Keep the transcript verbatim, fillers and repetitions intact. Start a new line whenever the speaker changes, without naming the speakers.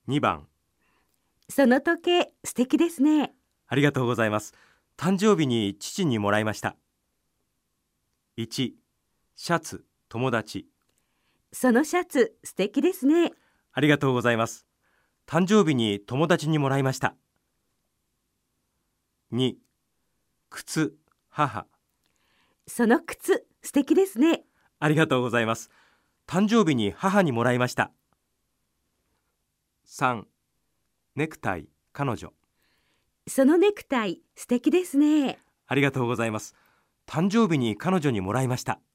にばん、
その時計素敵ですね。
ありがとうございます。誕生日に父にもらいました。いち、シャツ、友達。
そのシャツ素敵ですね。
ありがとうございます。誕生日に友達にもらいました。に、靴、母。
その靴素敵ですね。
ありがとうございます。誕生日に母にもらいました。さん、ネクタイ、彼女。
そのネクタイ素敵ですね。
ありがとうございます。誕生日に彼女にもらいました。